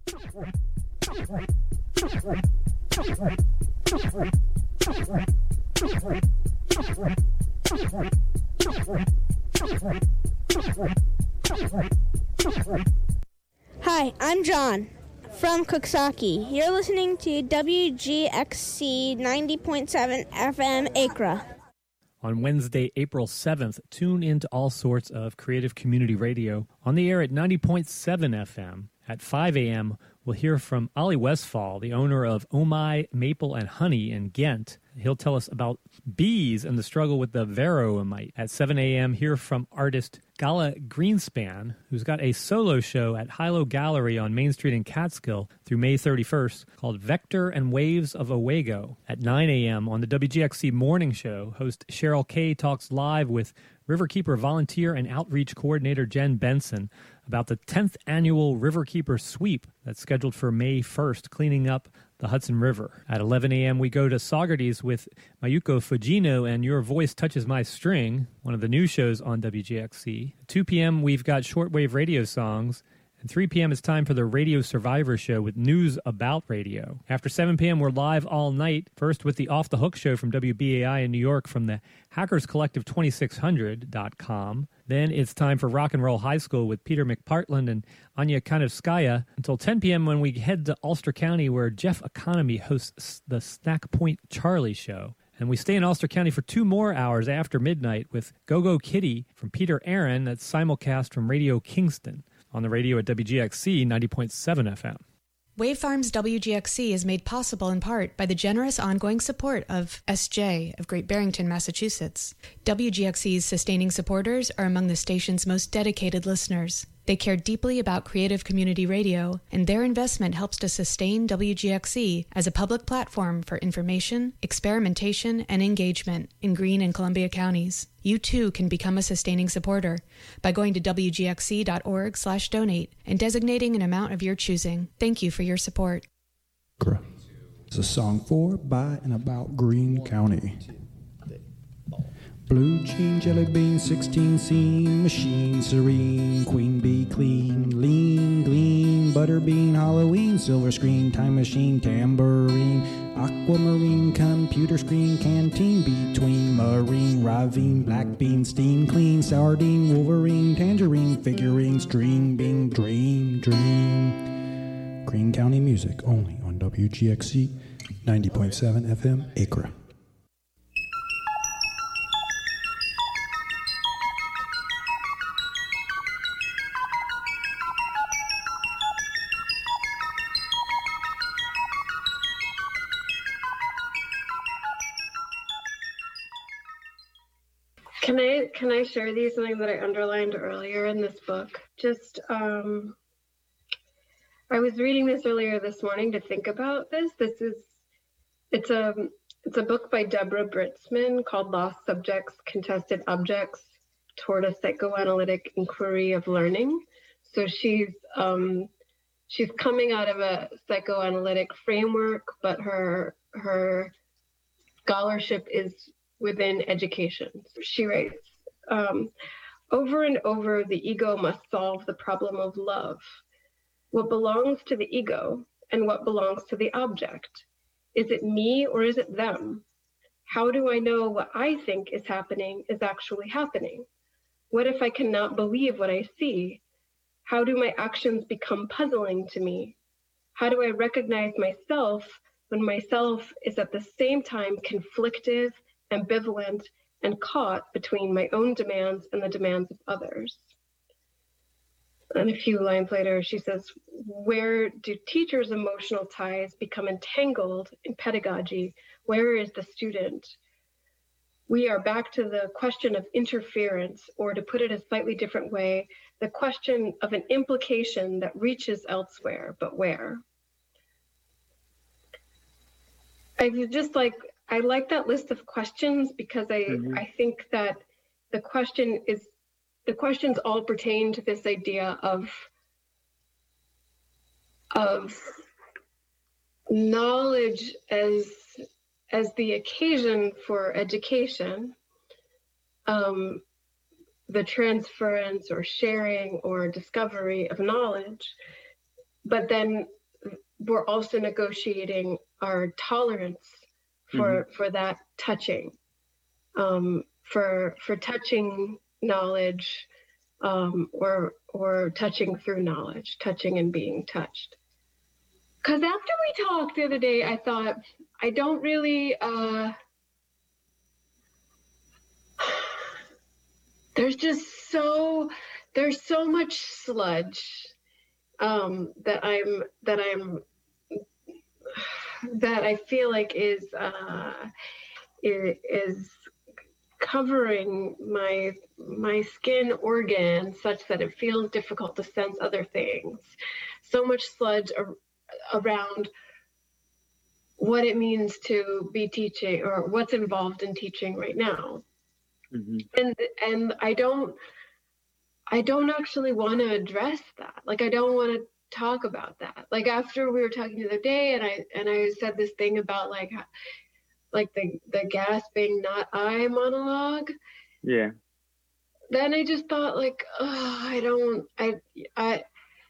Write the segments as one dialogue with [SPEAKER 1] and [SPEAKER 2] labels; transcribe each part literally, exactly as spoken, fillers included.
[SPEAKER 1] Hi, I'm John from Cooksaki. You're listening to W G X C ninety point seven F M Acra.
[SPEAKER 2] On Wednesday, April seventh, tune into all sorts of creative community radio on the air at ninety point seven F M. At five a.m., we'll hear from Ollie Westfall, the owner of Oh My Maple and Honey in Ghent. He'll tell us about bees and the struggle with the varroa mite. At seven a.m., hear from artist Gala Greenspan, who's got a solo show at Hilo Gallery on Main Street in Catskill through May thirty-first called Vector and Waves of Owego. At nine a.m. on the W G X C Morning Show, host Cheryl Kay talks live with Riverkeeper volunteer and outreach coordinator Jen Benson about the tenth annual Riverkeeper Sweep that's scheduled for May first, cleaning up the Hudson River. At eleven a.m., we go to Saugerties with Mayuko Fujino and Your Voice Touches My String, one of the new shows on W G X C. At two p.m., we've got shortwave radio songs. And three p.m. it's time for the Radio Survivor Show with news about radio. After seven p.m., we're live all night, first with the Off the Hook Show from W B A I in New York from the Hackers Collective twenty-six hundred dot com. Then it's time for Rock and Roll High School with Peter McPartland and Anya Kanevskaya until ten p.m. when we head to Ulster County where Jeff Economy hosts the Snack Point Charlie Show. And we stay in Ulster County for two more hours after midnight with Go-Go Kitty from Peter Aaron that's simulcast from Radio Kingston on the radio at W G X C ninety point seven F M.
[SPEAKER 3] Wave Farms W G X C is made possible in part by the generous ongoing support of S J of Great Barrington, Massachusetts. W G X C's sustaining supporters are among the station's most dedicated listeners. They care deeply about creative community radio, and their investment helps to sustain W G X C as a public platform for information, experimentation, and engagement in Greene and Columbia counties. You too can become a sustaining supporter by going to W G X C dot org slash donate and designating an amount of your choosing. Thank you for your support.
[SPEAKER 4] It's a song for, by, and about Greene County. Blue jean, jelly bean, sixteen scene, machine, serene, queen bee, clean, lean, gleam, butterbean, Halloween, silver screen, time machine, tambourine, aquamarine, computer screen, canteen, between, marine, ravine, black bean, steam, clean, sardine, wolverine, tangerine, figurine, string, bean, dream, dream. Greene County music only on W G X C ninety point seven F M Acra.
[SPEAKER 5] Can I can I share these something that I underlined earlier in this book? Just um, I was reading this earlier this morning to think about this. This is it's a it's a book by Deborah Britzman called Lost Subjects, Contested Objects Toward a Psychoanalytic Inquiry of Learning. So she's um, she's coming out of a psychoanalytic framework, but her her scholarship is within education. She writes, um, over and over, the ego must solve the problem of love. What belongs to the ego and what belongs to the object? Is it me or is it them? How do I know what I think is happening is actually happening? What if I cannot believe what I see? How do my actions become puzzling to me? How do I recognize myself when myself is at the same time conflictive, ambivalent, and caught between my own demands and the demands of others? And a few lines later, she says, where do teachers' emotional ties become entangled in pedagogy? Where is the student? We are back to the question of interference, or to put it a slightly different way, the question of an implication that reaches elsewhere, but where? I was just like, I like that list of questions because I, mm-hmm. I think that the question is, the questions all pertain to this idea of, of knowledge as, as the occasion for education, um, the transference or sharing or discovery of knowledge, but then we're also negotiating our tolerance for mm-hmm. for that touching, um, for for touching knowledge, um, or or touching through knowledge, touching and being touched. Because after we talked the other day, I thought I don't really. Uh, there's just so there's so much sludge um, that I'm that I'm. that I feel like is uh, is covering my my skin organ such that it feels difficult to sense other things. So much sludge ar- around what it means to be teaching or what's involved in teaching right now. Mm-hmm. And and I don't I don't actually want to address that. Like I don't want to talk about that. Like after we were talking the other day and I and I said this thing about like like the the gasping not I monologue.
[SPEAKER 6] Yeah.
[SPEAKER 5] Then I just thought like, oh, I don't I I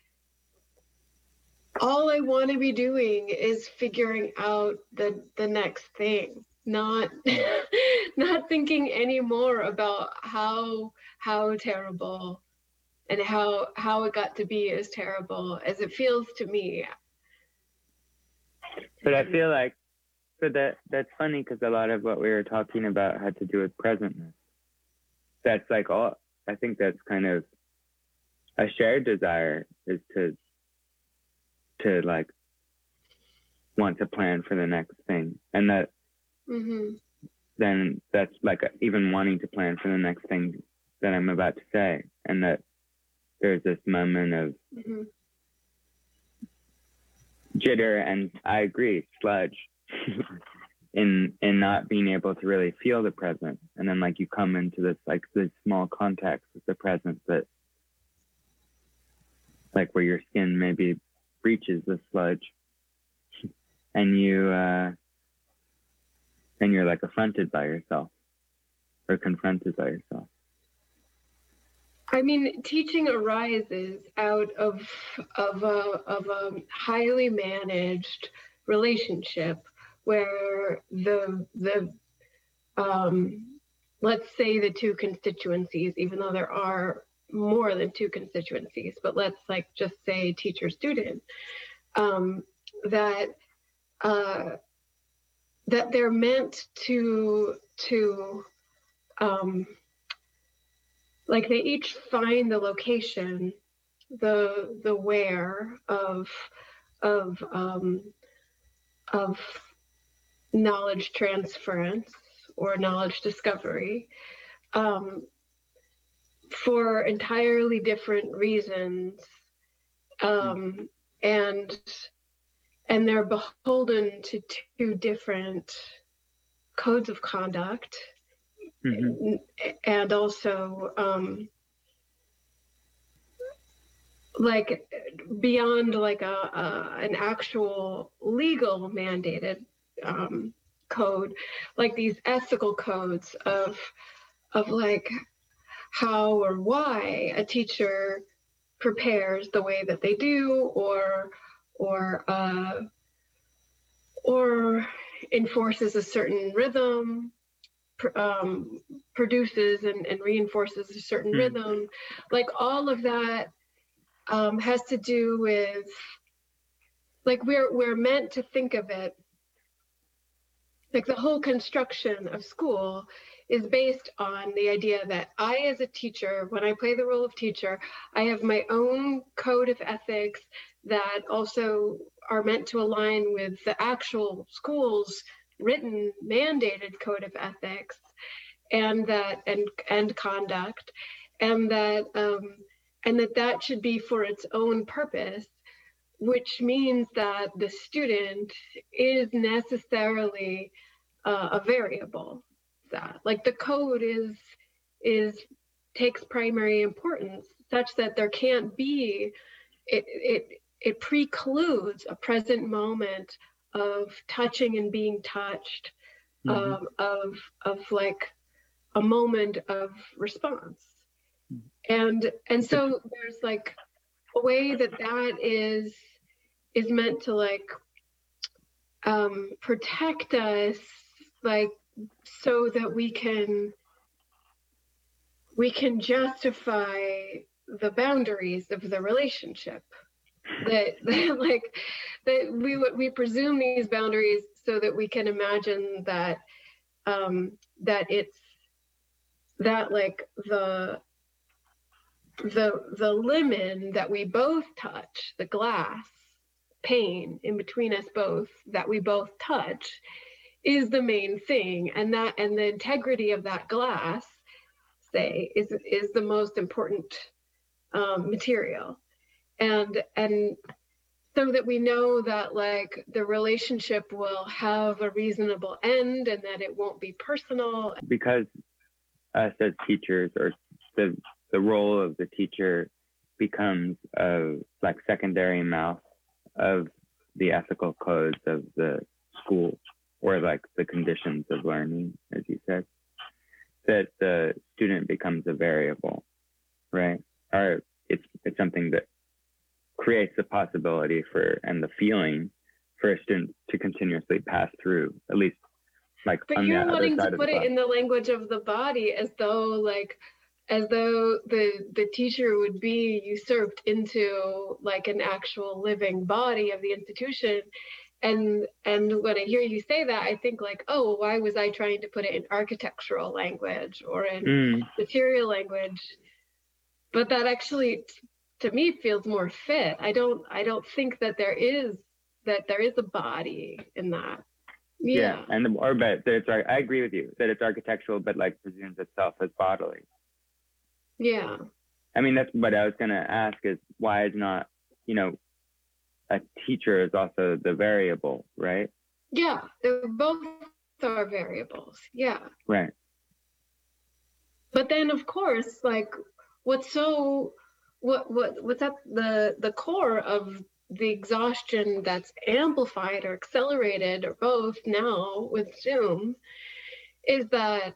[SPEAKER 5] all I want to be doing is figuring out the the next thing, not not thinking anymore about how how terrible and how how it got to be as terrible as it feels to me.
[SPEAKER 6] But I feel like, so that that's funny because a lot of what we were talking about had to do with presentness. That's like all, I think that's kind of a shared desire is to, to like want to plan for the next thing. And that, mm-hmm. then that's like a, even wanting to plan for the next thing that I'm about to say. And that there's this moment of mm-hmm. jitter and I agree, sludge in in not being able to really feel the present. And then like you come into this like this small context with the present that like where your skin maybe breaches the sludge and you uh and you're like affronted by yourself or confronted by yourself.
[SPEAKER 5] I mean, teaching arises out of of a of a highly managed relationship where the the um, let's say the two constituencies, even though there are more than two constituencies, but let's like just say teacher student, um, that uh, that they're meant to to um, like they each find the location, the the where of of um, of knowledge transference or knowledge discovery um, for entirely different reasons, um, and and they're beholden to two different codes of conduct. Mm-hmm. And also, um, like beyond like a, a an actual legal mandated um, code, like these ethical codes of of like how or why a teacher prepares the way that they do, or or uh, or enforces a certain rhythm. Um, produces and, and reinforces a certain mm. rhythm, like all of that um, has to do with, like we're we're meant to think of it, like the whole construction of school is based on the idea that I as a teacher, when I play the role of teacher, I have my own code of ethics that also are meant to align with the actual school's written mandated code of ethics and that and and conduct, and that um and that that should be for its own purpose, which means that the student is necessarily uh, a variable. That like the code is is takes primary importance such that there can't be it it it precludes a present moment of touching and being touched, mm-hmm. um, of of like a moment of response, and and so there's like a way that that is is meant to like um, protect us, like so that we can we can justify the boundaries of the relationship. That, that like that we we presume these boundaries so that we can imagine that um, that it's that like the the the lemon that we both touch, the glass pane in between us both that we both touch, is the main thing, and that and the integrity of that glass, say, is is the most important um, material, and and so that we know that like the relationship will have a reasonable end and that it won't be personal.
[SPEAKER 6] Because us as teachers, or the the role of the teacher becomes a like secondary mouth of the ethical codes of the school, or like the conditions of learning, as you said, that the student becomes a variable, right? Or it's it's something that creates the possibility for and the feeling for a student to continuously pass through, at least like
[SPEAKER 5] but
[SPEAKER 6] on
[SPEAKER 5] you're
[SPEAKER 6] the
[SPEAKER 5] wanting
[SPEAKER 6] other side
[SPEAKER 5] to
[SPEAKER 6] of
[SPEAKER 5] put
[SPEAKER 6] the
[SPEAKER 5] it
[SPEAKER 6] class.
[SPEAKER 5] in the language of the body, as though like as though the the teacher would be usurped into like an actual living body of the institution. And and when I hear you say that, I think like, oh, why was I trying to put it in architectural language or in
[SPEAKER 6] Mm.
[SPEAKER 5] material language? But that actually, to me, feels more fit. I don't I don't think that there is that there is a body in that. Yeah.
[SPEAKER 6] Yeah, and the, or but that it's I agree with you that it's architectural, but like presumes itself as bodily.
[SPEAKER 5] Yeah.
[SPEAKER 6] I mean, that's what I was gonna ask is why is not, you know, a teacher is also the variable, right?
[SPEAKER 5] Yeah, they're both are variables. Yeah.
[SPEAKER 6] Right.
[SPEAKER 5] But then, of course, like what's so what what what's at the the core of the exhaustion that's amplified or accelerated or both now with Zoom is that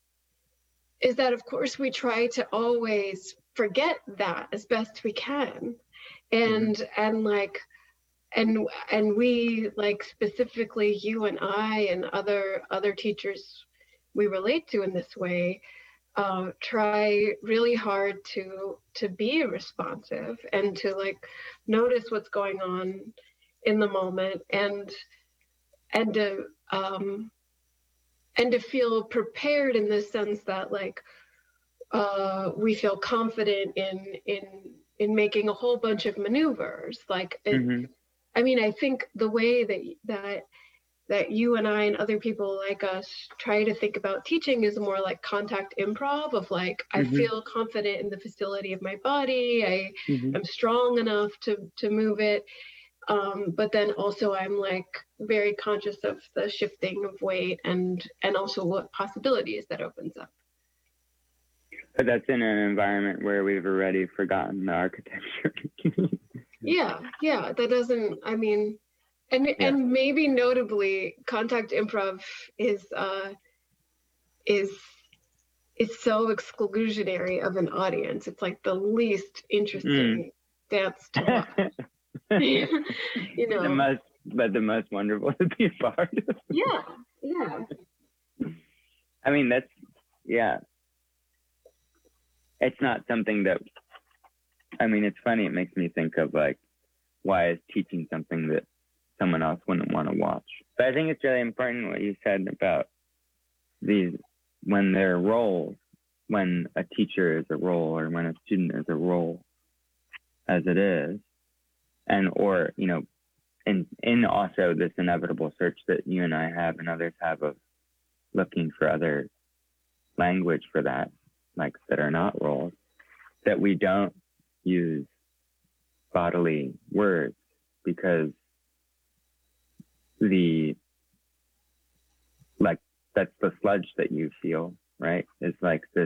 [SPEAKER 5] is that of course we try to always forget that as best we can, and mm-hmm. and like and and we like specifically you and I and other other teachers we relate to in this way uh, try really hard to to be responsive and to like notice what's going on in the moment, and and to um, and to feel prepared in the sense that like uh, we feel confident in in in making a whole bunch of maneuvers. Like, it,
[SPEAKER 6] mm-hmm.
[SPEAKER 5] I mean, I think the way that that that you and I and other people like us try to think about teaching is more like contact improv of like, mm-hmm. I feel confident in the facility of my body. I mm-hmm. am strong enough to, to move it. Um, but then also I'm like very conscious of the shifting of weight and, and also what possibilities that opens up.
[SPEAKER 6] But that's in an environment where we've already forgotten the architecture.
[SPEAKER 5] yeah. Yeah. That doesn't, I mean, And yeah. and maybe notably, contact improv is uh, is is so exclusionary of an audience. It's like the least interesting mm. dance to watch. You know,
[SPEAKER 6] the most, but the most wonderful to be a part of.
[SPEAKER 5] Yeah, yeah.
[SPEAKER 6] I mean, that's yeah. It's not something that. I mean, it's funny. It makes me think of like, why is teaching something that someone else wouldn't want to watch? But I think it's really important what you said about these, when they're roles, when a teacher is a role or when a student is a role, as it is, and or, you know, and in also this inevitable search that you and I have and others have of looking for other language for that, like that are not roles, that we don't use bodily words, because the like that's the sludge that you feel, right? It's like this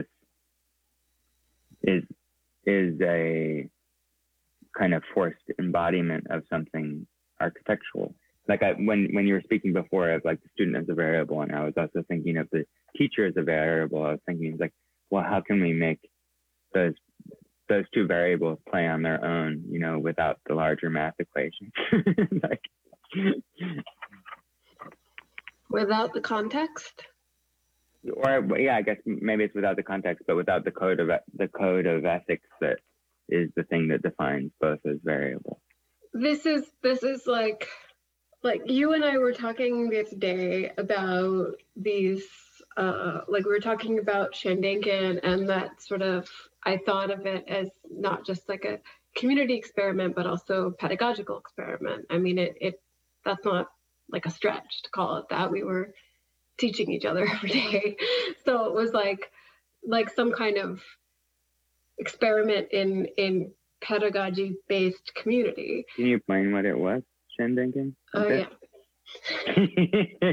[SPEAKER 6] is is a kind of forced embodiment of something architectural. Like I, when when you were speaking before of like the student as a variable, and I was also thinking of the teacher as a variable, I was thinking like, well, how can we make those those two variables play on their own, you know, without the larger math equation. Like,
[SPEAKER 5] without the context?
[SPEAKER 6] Or yeah, I guess maybe it's without the context, but without the code of the code of ethics that is the thing that defines both as variables.
[SPEAKER 5] This is this is like like you and I were talking the other day about these uh, like we were talking about Shandenkin, and that sort of I thought of it as not just like a community experiment, but also a pedagogical experiment. I mean, it it that's not like a stretch to call it that. We were teaching each other every day. So it was like like some kind of experiment in in pedagogy based community.
[SPEAKER 6] Can you explain what it was, Shandenkin?
[SPEAKER 5] Oh uh, yeah.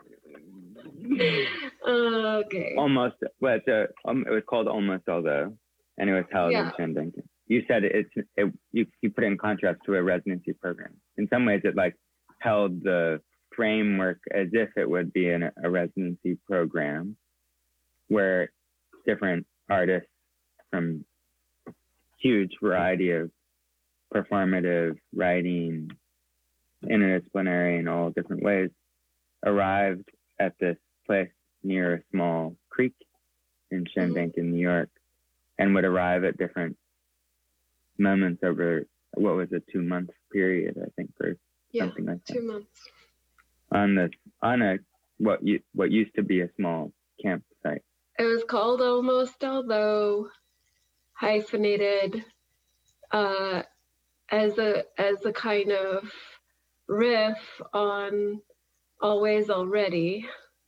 [SPEAKER 5] uh, okay.
[SPEAKER 6] Almost, well, it's a, um, it was called Almost Although, and it was held yeah. in Shandenkin. You said it's it, you you put it in contrast to a residency program. In some ways, it like held the framework as if it would be in a, a residency program where different artists from huge variety of performative writing, interdisciplinary in all different ways, arrived at this place near a small creek in Shandenkin, New York, and would arrive at different moments over what was a two month period, I think, or
[SPEAKER 5] yeah,
[SPEAKER 6] something like that.
[SPEAKER 5] Two months.
[SPEAKER 6] On the on a what you what used to be a small campsite.
[SPEAKER 5] It was called Almost Although, hyphenated, uh, as a as a kind of riff on Always Already,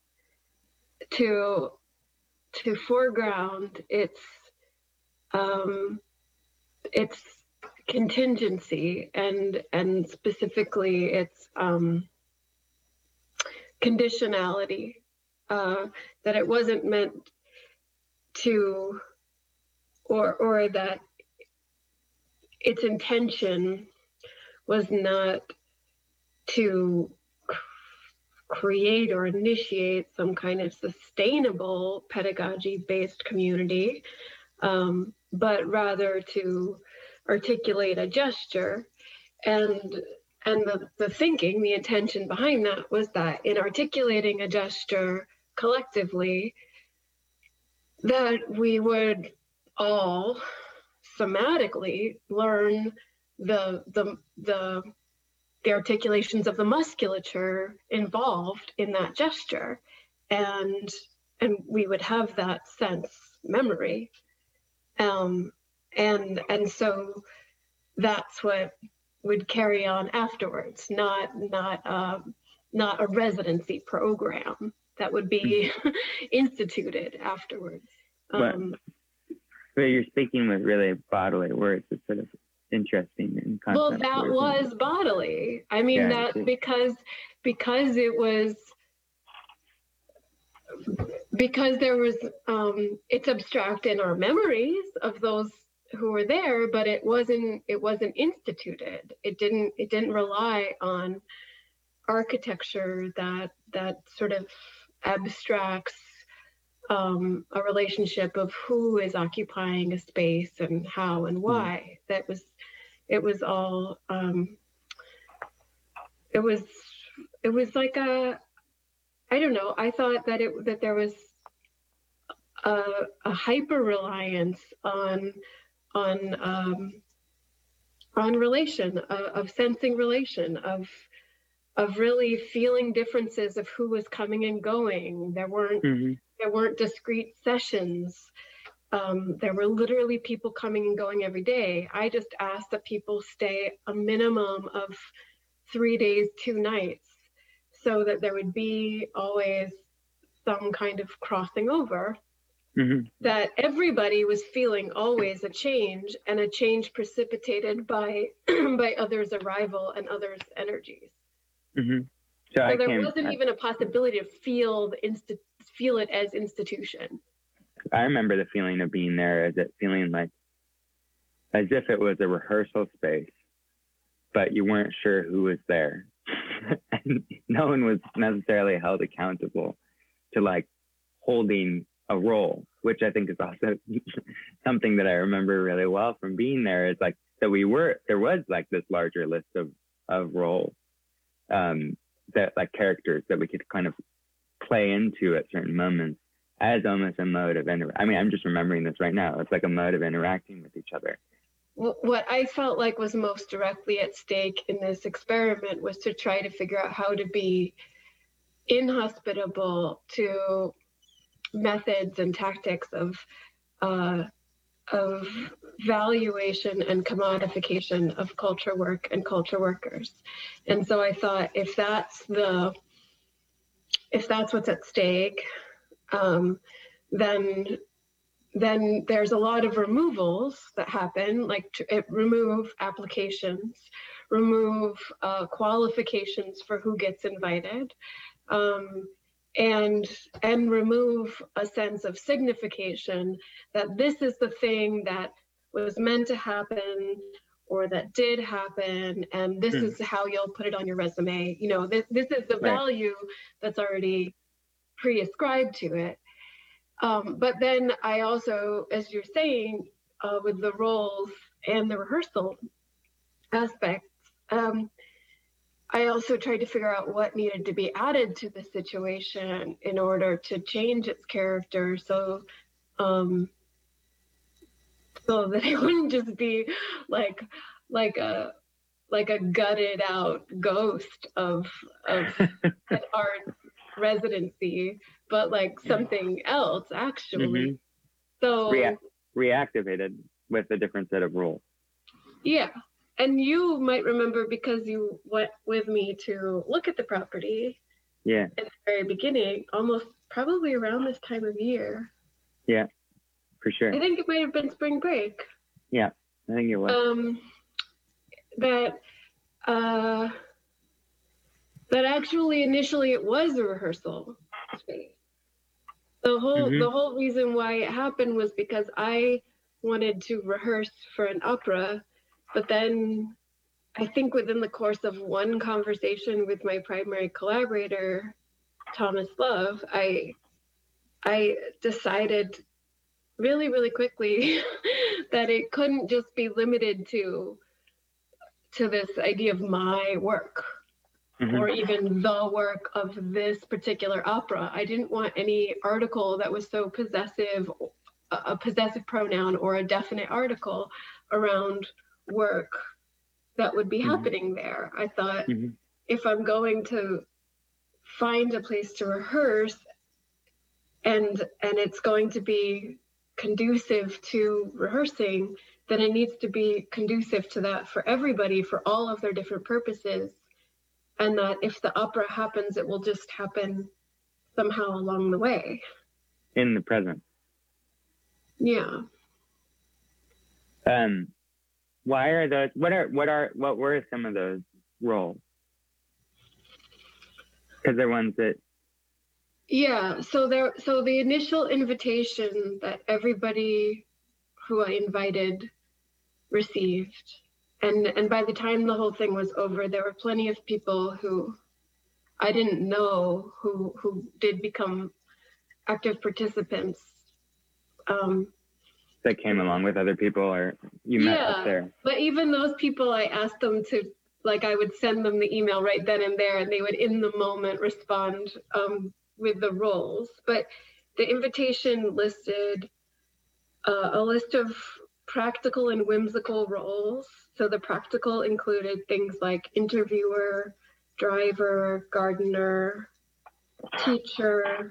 [SPEAKER 5] to to foreground its um, its contingency and and specifically its um, conditionality, uh, that it wasn't meant to, or or that its intention was not to c- create or initiate some kind of sustainable pedagogy-based community, um, but rather to articulate a gesture. And And the, the thinking, the intention behind that was that in articulating a gesture collectively, that we would all somatically learn the the the the articulations of the musculature involved in that gesture, and and we would have that sense memory, um, and and so that's what would carry on afterwards, not not uh, not a residency program that would be instituted afterwards. Um,
[SPEAKER 6] but you're speaking with really bodily words. It's sort of interesting in concept.
[SPEAKER 5] Well, that was bodily. I mean, yeah, that because because it was because there was um, it's abstract in our memories of those who were there, but it wasn't it wasn't instituted. It didn't it didn't rely on architecture that that sort of abstracts um, a relationship of who is occupying a space and how and why. Mm. That was it was all um, it was it was like a I don't know. I thought that it that there was a, a hyper reliance on on um, on relation, uh, of sensing relation, of of really feeling differences of who was coming and going. There weren't mm-hmm. there weren't discrete sessions. Um, there were literally people coming and going every day. I just asked that people stay a minimum of three days, two nights, so that there would be always some kind of crossing over. Mm-hmm. That everybody was feeling always a change, and a change precipitated by by others' arrival and others' energies.
[SPEAKER 6] Mm-hmm.
[SPEAKER 5] So, so there came, wasn't I, even a possibility to feel the insti- feel it as institution.
[SPEAKER 6] I remember the feeling of being there as it feeling like as if it was a rehearsal space, but you weren't sure who was there. And no one was necessarily held accountable to like holding a role. which I think is also something that I remember really well from being there, is like, so we were, there was like this larger list of, of roles, um, that like characters that we could kind of play into at certain moments as almost a mode of, inter- I mean, I'm just remembering this right now. It's like a mode of interacting with each other.
[SPEAKER 5] What I felt like was most directly at stake in this experiment was to try to figure out how to be inhospitable to methods and tactics of uh, of valuation and commodification of culture work and culture workers. And so I thought, if that's the if that's what's at stake, um, then then there's a lot of removals that happen, like to, it, remove applications, remove uh, qualifications for who gets invited, um, and and remove a sense of signification that this is the thing that was meant to happen or that did happen, and this mm. is how you'll put it on your resume. You know, this, this is the right. value that's already pre-ascribed to it. Um, but then I also, as you're saying, uh, with the roles and the rehearsal aspects, um, I also tried to figure out what needed to be added to the situation in order to change its character, so um, so that it wouldn't just be like like a like a gutted out ghost of of an art residency, but like something else actually. Mm-hmm. So
[SPEAKER 6] Rea- reactivated with a different set of rules.
[SPEAKER 5] Yeah. And you might remember, because you went with me to look at the property.
[SPEAKER 6] Yeah.
[SPEAKER 5] At the very beginning, almost probably around this time of year.
[SPEAKER 6] Yeah, for sure.
[SPEAKER 5] I think it might have been spring break.
[SPEAKER 6] Yeah, I think it was.
[SPEAKER 5] Um, that uh, that actually initially it was a rehearsal space. The whole mm-hmm. the whole reason why it happened was because I wanted to rehearse for an opera. But then I think within the course of one conversation with my primary collaborator, Thomas Love, I I decided really, really quickly that it couldn't just be limited to to this idea of my work mm-hmm. or even the work of this particular opera. I didn't want any article that was so possessive, a possessive pronoun or a definite article around work that would be mm-hmm. happening there. I thought mm-hmm. if I'm going to find a place to rehearse and and it's going to be conducive to rehearsing, then it needs to be conducive to that for everybody, for all of their different purposes, and that if the opera happens, it will just happen somehow along the way.
[SPEAKER 6] In the present.
[SPEAKER 5] Yeah.
[SPEAKER 6] Um Why are those? What are what are what were some of those roles? Because they're ones that.
[SPEAKER 5] Yeah. So there. So the initial invitation that everybody who I invited received, and and by the time the whole thing was over, there were plenty of people who I didn't know who who did become active participants. Um,
[SPEAKER 6] that came along with other people, or you met
[SPEAKER 5] yeah,
[SPEAKER 6] up there?
[SPEAKER 5] But even those people, I asked them to, like, I would send them the email right then and there, and they would in the moment respond um, with the roles. But the invitation listed uh, a list of practical and whimsical roles. So the practical included things like interviewer, driver, gardener, teacher,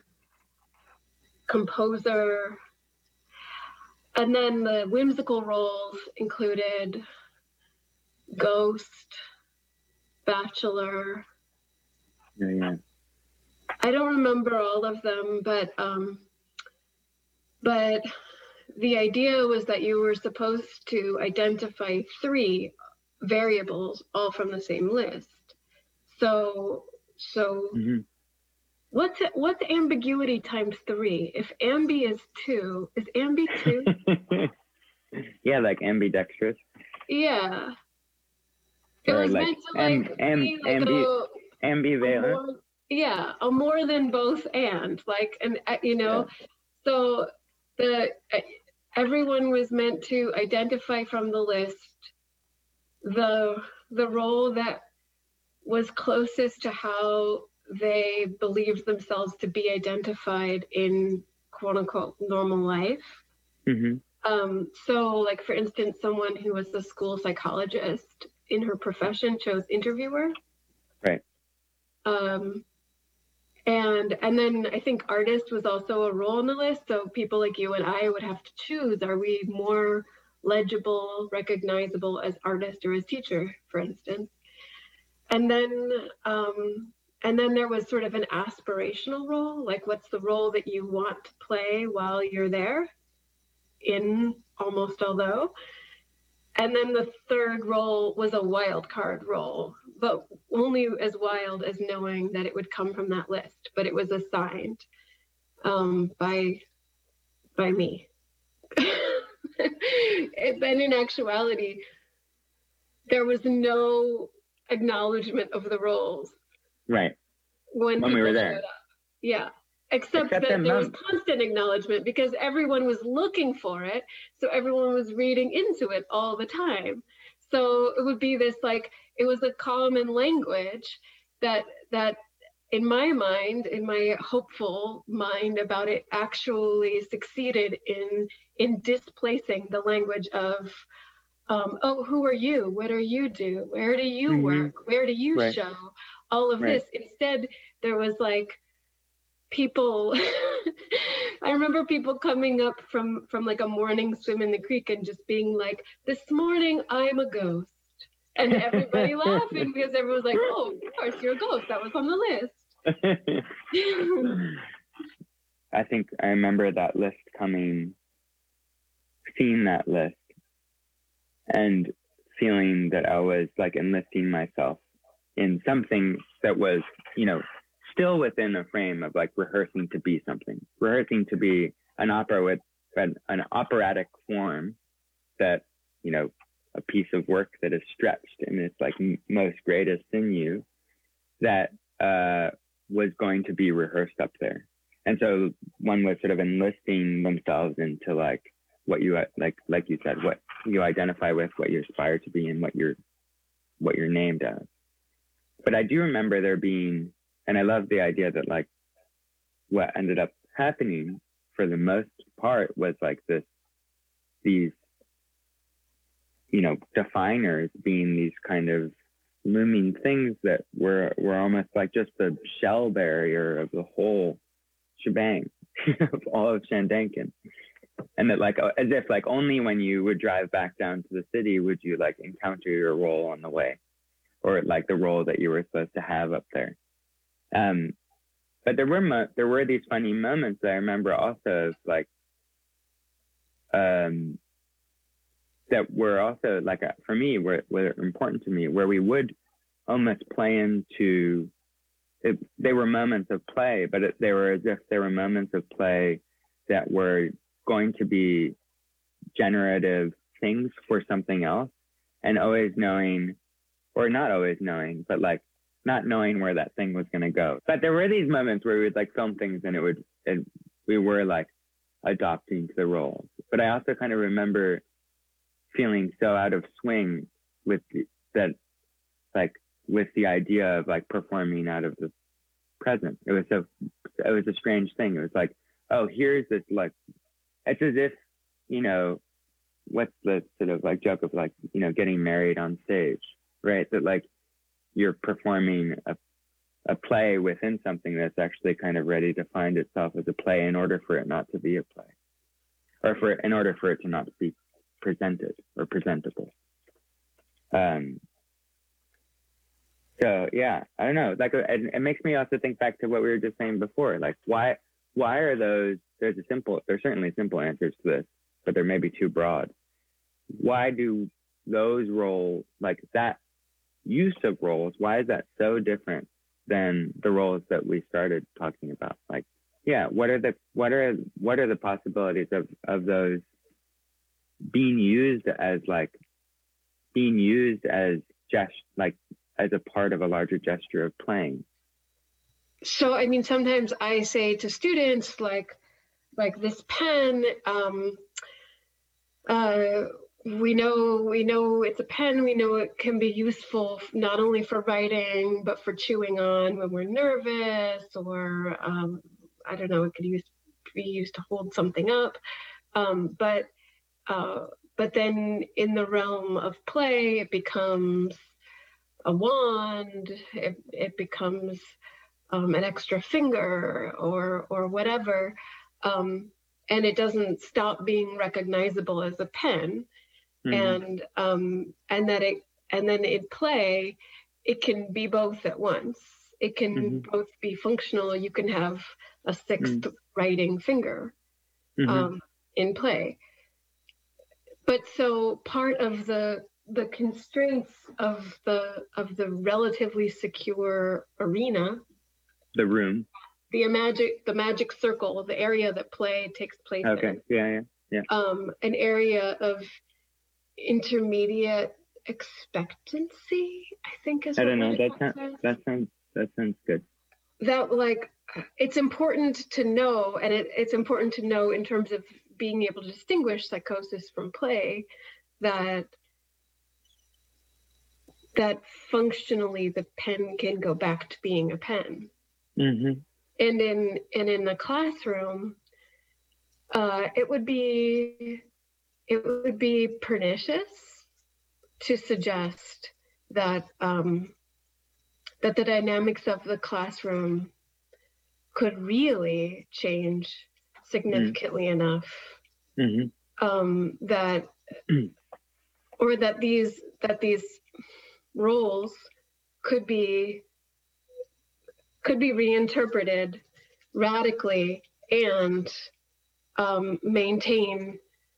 [SPEAKER 5] composer. And then the whimsical roles included ghost, bachelor.
[SPEAKER 6] Yeah, yeah.
[SPEAKER 5] I don't remember all of them, but um, but the idea was that you were supposed to identify three variables, all from the same list. So so. Mm-hmm. What's what's ambiguity times three? If ambi is two, is ambi two?
[SPEAKER 6] Yeah, like ambidextrous.
[SPEAKER 5] Yeah. It
[SPEAKER 6] or
[SPEAKER 5] was
[SPEAKER 6] like
[SPEAKER 5] meant to like,
[SPEAKER 6] am,
[SPEAKER 5] be like
[SPEAKER 6] ambi,
[SPEAKER 5] a,
[SPEAKER 6] ambivalent.
[SPEAKER 5] A more, yeah, a more than both and, like, and you know, yeah. So the everyone was meant to identify from the list the the role that was closest to how they believed themselves to be identified in quote unquote normal life.
[SPEAKER 6] Mm-hmm.
[SPEAKER 5] Um, so like, for instance, someone who was a school psychologist in her profession chose interviewer.
[SPEAKER 6] Right.
[SPEAKER 5] Um, and and then I think artist was also a role on the list. So people like you and I would have to choose, are we more legible, recognizable as artist or as teacher, for instance? And then um, and then there was sort of an aspirational role, like what's the role that you want to play while you're there in Almost Although. And then the third role was a wild card role, but only as wild as knowing that it would come from that list, but it was assigned um, by by me. Then in actuality, there was no acknowledgement of the roles.
[SPEAKER 6] Right.
[SPEAKER 5] When,
[SPEAKER 6] when we were there.
[SPEAKER 5] Up. Yeah. Except, Except that there was constant acknowledgement because everyone was looking for it. So everyone was reading into it all the time. So it would be this, like, it was a common language that, that in my mind, in my hopeful mind about it, actually succeeded in, in displacing the language of, um, oh, who are you? What do you do? Where do you mm-hmm. work? Where do you right. show? All of right. this. Instead, there was like, people I remember people coming up from from like a morning swim in the creek and just being like, this morning I'm a ghost, and everybody laughing because everyone was like, oh, of course you're a ghost, that was on the list.
[SPEAKER 6] I think I remember that list coming, seeing that list and feeling that I was like enlisting myself in something that was, you know, still within a frame of like rehearsing to be something, rehearsing to be an opera with an, an operatic form that, you know, a piece of work that is stretched in its like m- most greatest sinew that uh, was going to be rehearsed up there. And so one was sort of enlisting themselves into like what you, like, like you said, what you identify with, what you aspire to be, and what you're, what you're named as. But I do remember there being, and I love the idea that like what ended up happening for the most part was like this, these, you know, definers being these kind of looming things that were, were almost like just the shell barrier of the whole shebang of all of Shandanken. And that like, as if like only when you would drive back down to the city would you like encounter your role on the way, or like the role that you were supposed to have up there. Um, but there were mo- there were these funny moments that I remember also of like um, that were also like a, for me were, were important to me, where we would almost play into it. They were moments of play, but it, they were as if they were moments of play that were going to be generative things for something else, and always knowing, or not always knowing, but like not knowing where that thing was going to go. But there were these moments where we would like film things and it would, it, we were like adopting to the roles. But I also kind of remember feeling so out of swing with the, that, like with the idea of like performing out of the present. It was so, it was a strange thing. It was like, oh, here's this, like, it's as if, you know, what's the sort of like joke of like, you know, getting married on stage, right? That like, you're performing a, a play within something that's actually kind of ready to find itself as a play in order for it not to be a play, or for in order for it to not be presented or presentable. Um. So yeah, I don't know. Like, it, it makes me also think back to what we were just saying before. Like, why why are those? There's a simple. There's certainly simple answers to this, but there may be too broad. Why do those roles, like that use of roles, why is that so different than the roles that we started talking about? Like, yeah, what are the what are what are the possibilities of of those being used as like being used as just like as a part of a larger gesture of playing?
[SPEAKER 5] So I mean, sometimes I say to students, like, like this pen, um, uh, we know we know it's a pen. We know it can be useful not only for writing but for chewing on when we're nervous, or um, I don't know, it could use, be used to hold something up. Um, but uh, but then in the realm of play, it becomes a wand. It, it becomes um, an extra finger, or or whatever, um, and it doesn't stop being recognizable as a pen. Mm-hmm. And um, and that it and then in play, it can be both at once. It can mm-hmm. both be functional. You can have a sixth mm-hmm. writing finger mm-hmm. um, in play. But so part of the the constraints of the of the relatively secure arena,
[SPEAKER 6] the room,
[SPEAKER 5] the magic the magic circle, the area that play takes place
[SPEAKER 6] okay.
[SPEAKER 5] in.
[SPEAKER 6] Yeah, yeah, yeah.
[SPEAKER 5] Um, an area of intermediate expectancy, I think is
[SPEAKER 6] I
[SPEAKER 5] what
[SPEAKER 6] don't know. That
[SPEAKER 5] sounds,
[SPEAKER 6] sounds, that sounds that sounds good.
[SPEAKER 5] That like it's important to know, and it, it's important to know in terms of being able to distinguish psychosis from play, that that functionally the pen can go back to being a pen.
[SPEAKER 6] Mm-hmm.
[SPEAKER 5] And in and in the classroom, uh, it would be it would be pernicious to suggest that um, that the dynamics of the classroom could really change significantly mm-hmm. enough mm-hmm. um, that or that these that these roles could be could be reinterpreted radically and um, maintain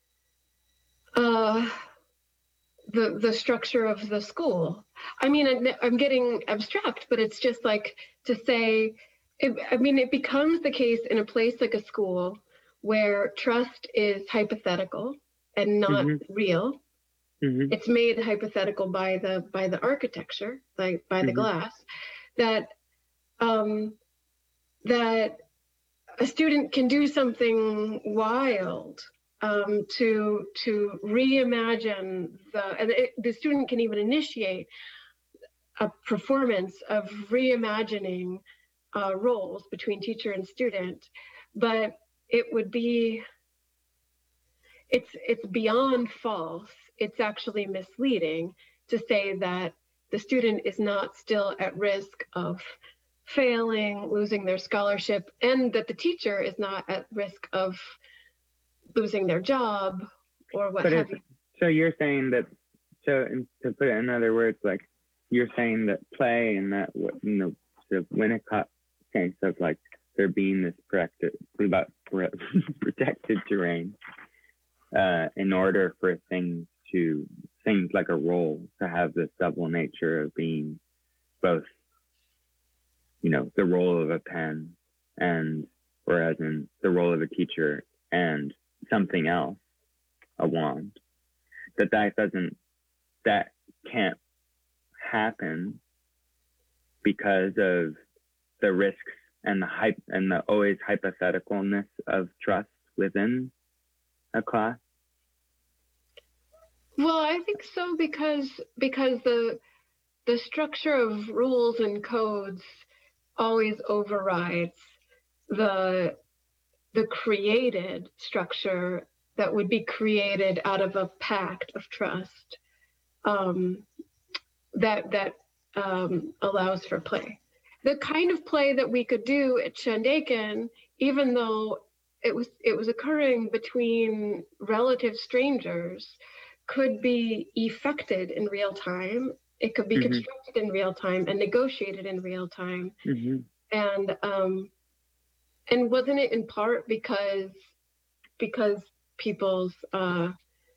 [SPEAKER 5] uh, the the structure of the school. I mean, I'm, I'm getting abstract, but it's just like to say, it, I mean, it becomes the case in a place like a school where trust is hypothetical and not mm-hmm. real. Mm-hmm. It's made hypothetical by the by the architecture, like by mm-hmm. the glass, that um, that a student can do something wild um, to to reimagine the, and it, the student can even initiate a performance of reimagining uh, roles between teacher and student, but it would be it's it's beyond false. It's actually misleading to say that the student is not still at risk of failing, losing their scholarship, and that the teacher is not at risk of losing their job or what
[SPEAKER 6] but
[SPEAKER 5] have you.
[SPEAKER 6] So you're saying that, so to put it in other words, like you're saying that play and that, you know, the Winnicott sense of like there being this protected, about protected terrain uh, in order for things to, things like a role to have this double nature of being both, you know, the role of a pen and, or as in the role of a teacher and something else, a wand, that that doesn't, that can't happen because of the risks and the hype and the always hypotheticalness of trust within a class?
[SPEAKER 5] Well, I think so, because because the the structure of rules and codes always overrides the the created structure that would be created out of a pact of trust um, that that um, allows for play. The kind of play that we could do at Shandaken, even though it was it was occurring between relative strangers, could be effected in real time. It could be mm-hmm. constructed in real time and negotiated in real time. Mm-hmm. And um, and wasn't it in part because because people's uh,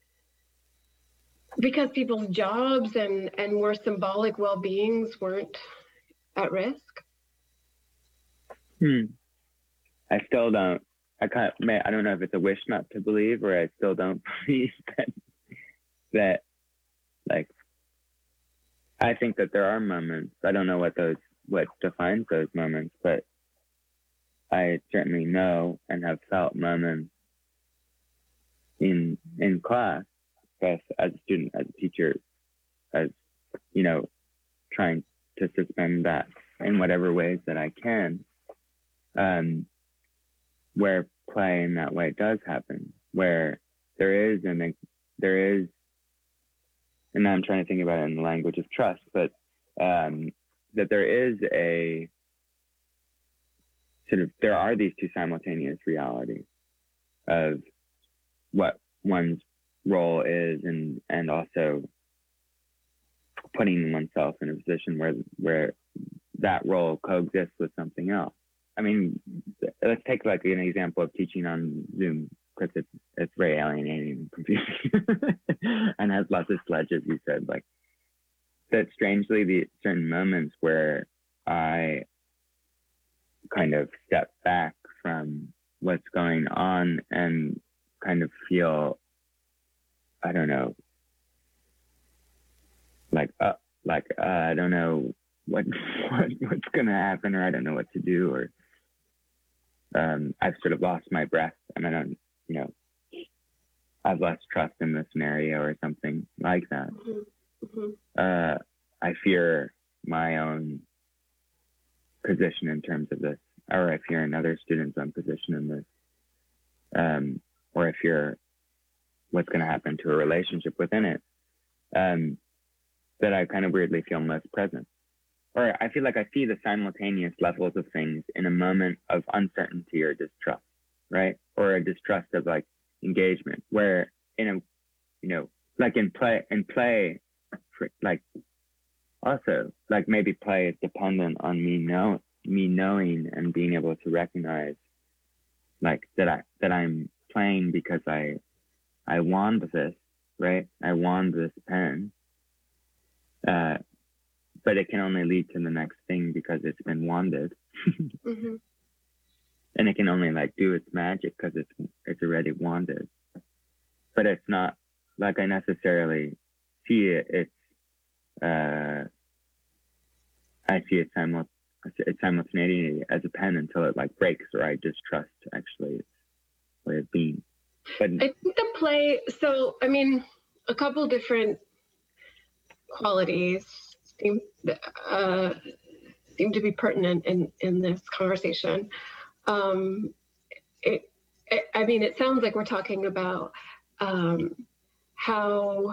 [SPEAKER 5] because people's jobs and, and more symbolic well-beings weren't at risk?
[SPEAKER 6] Hmm. I still don't. I can't. I don't know if it's a wish not to believe, or I still don't believe that. That, like, I think that there are moments. I don't know what those, what defines those moments, but I certainly know and and have felt moments in in class, both as a student, as a teacher, as, you know, trying to suspend that in whatever ways that I can, um, where play in that way does happen, where there is an there is, and now I'm trying to think about it in the language of trust, but um, that there is a sort of, there are these two simultaneous realities of what one's role is, and and also putting oneself in a position where where that role coexists with something else. I mean, let's take like an example of teaching on Zoom, because it's it's very alienating and confusing and has lots of sludge, as you said. Like that, strangely, the certain moments where I kind of step back from what's going on and kind of feel, I don't know, like uh, like uh, I don't know what, what what's gonna happen, or I don't know what to do, or um, I've sort of lost my breath, and I don't, you know, I've lost trust in the scenario or something like that.
[SPEAKER 5] Mm-hmm. Mm-hmm.
[SPEAKER 6] Uh, I fear my own position in terms of this, or I fear another student's own position in this, um, or I fear what's going to happen to a relationship within it, um, that I kind of weirdly feel most present. Or I feel like I see the simultaneous levels of things in a moment of uncertainty or distrust, right? Or a distrust of like engagement, where in a, you know, like in play, in play, for, like also like maybe play is dependent on me know me knowing and being able to recognize like that I that I'm playing because I I wand this, right? I wand this pen. Uh, but it can only lead to the next thing because it's been wanded.
[SPEAKER 5] Mm-hmm.
[SPEAKER 6] And it can only like do its magic because it's it's already wanded. But it's not like I necessarily see it. It's uh, I see it simul it's simultaneity as a pen until it like breaks, or I distrust actually its way of being. But
[SPEAKER 5] I think the play. So I mean, a couple different qualities seem uh, seem to be pertinent in in this conversation. Um, it, it, I mean, it sounds like we're talking about um, how